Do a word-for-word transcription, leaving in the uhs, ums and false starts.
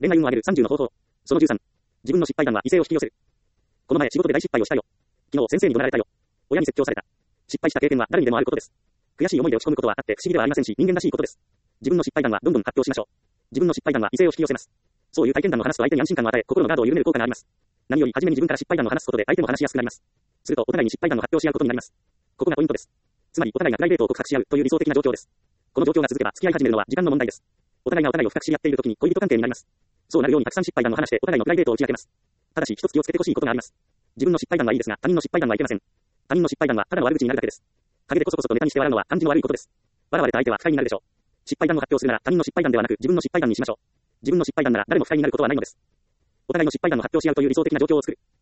恋愛運を上げるさんじゅうの方法。そのじゅうさん。自分の失敗談は異性を引き寄せる。この前仕事で大失敗をしたよ。昨日先生に怒鳴られたよ。親に説教された。失敗した経験は誰にでもあることです。悔しい思いで落ち込むことはあって不思議ではありませんし、人間らしいことです。自分の失敗談はどんどん発表しましょう。自分の失敗談は異性を引き寄せます。そういう体験談を話すと相手に安心感を与え、心のガードを緩める効果があります。何より初めに自分から失敗談を話すことで相手も話しやすくなります。するとお互いに失敗談を発表し合うことになります。ここがポイントです。つまりお互いがプライベートを告白し合うという理想的な状況です。この状況が続けば付き合い始めるのは時間の問題です。お互いがお互いを深く知り合っているときに恋人関係になります。そうなるようにたくさん失敗談を話してお互いのプライベートを打ち明けます。ただし一つ気をつけてほしいことがあります。自分の失敗談はいいですが他人の失敗談はいけません。他人の失敗談はただの悪口になるだけです。陰でこそこそとネタにして笑うのは感じの悪いことです。笑われた相手は不快になるでしょう。失敗談を発表するなら他人の失敗談ではなく自分の失敗談にしましょう。自分の失敗談なら誰も不快になることはないのです。お互いの失敗談を発表し合うという理想的な状況を作る。